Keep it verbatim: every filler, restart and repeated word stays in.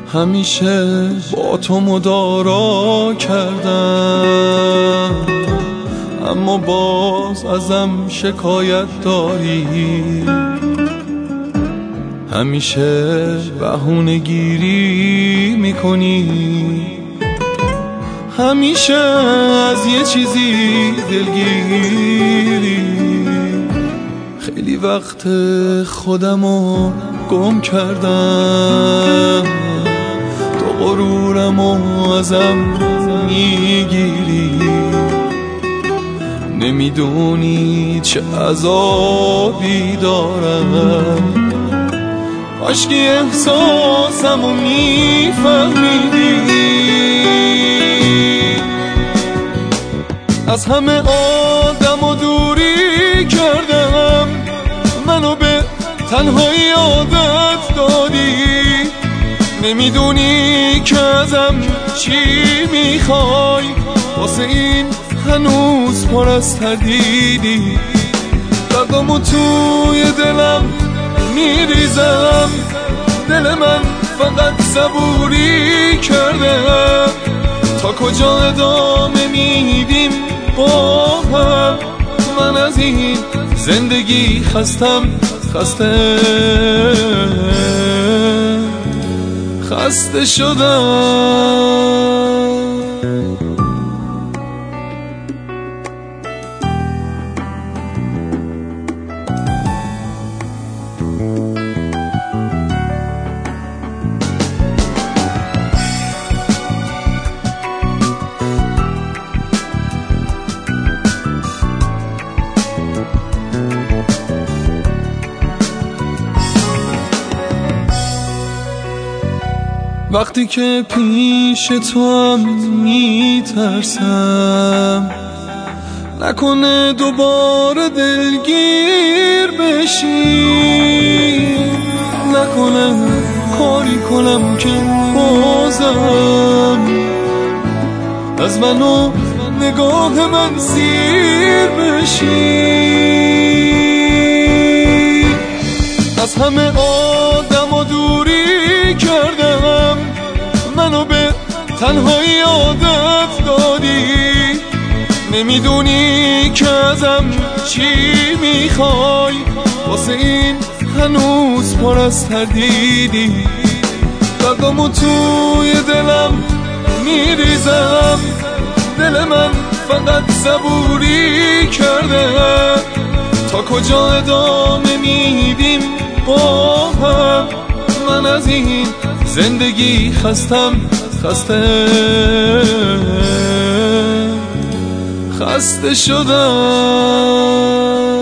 همیشه با تو مدارا کردم، اما باز ازم شکایت داری. همیشه بهونه گیری میکنی، همیشه از یه چیزی دلگیری. خیلی وقت خودمو گم کردم، تو غرورمو ازم میگیری. نمیدونی چه عذابی دارم، عشقی احساسمو میفهمیدی. از همه آدم و دوری کردم، منو به تنهایی عادت دادی. نمیدونی که ازم چی میخوای، واسه این هنوز پر از تردیدی. دردامو توی دلم میریزم، دل من فقط صبوری کرده. تا کجا ادامه میدیم با هم؟ من از این زندگی خستم، خسته خسته شدم. وقتی که پیش تو هم میترسم، نکنه دوباره دلگیر بشی. نکنه کاری کنم که بازم از من و نگاه من سیر بشی. از همه آدم و دوری کردم، منو به تنهایی عادت دادی. نمیدونی که ازم چی میخوای، واسه این هنوز پر از تردیدی. دردامو توی دلم میریزم، دل من فقط صبوری کرده. تا کجا ادامه میدیم با هم؟ من از این زندگی خستم، خسته خسته شدم.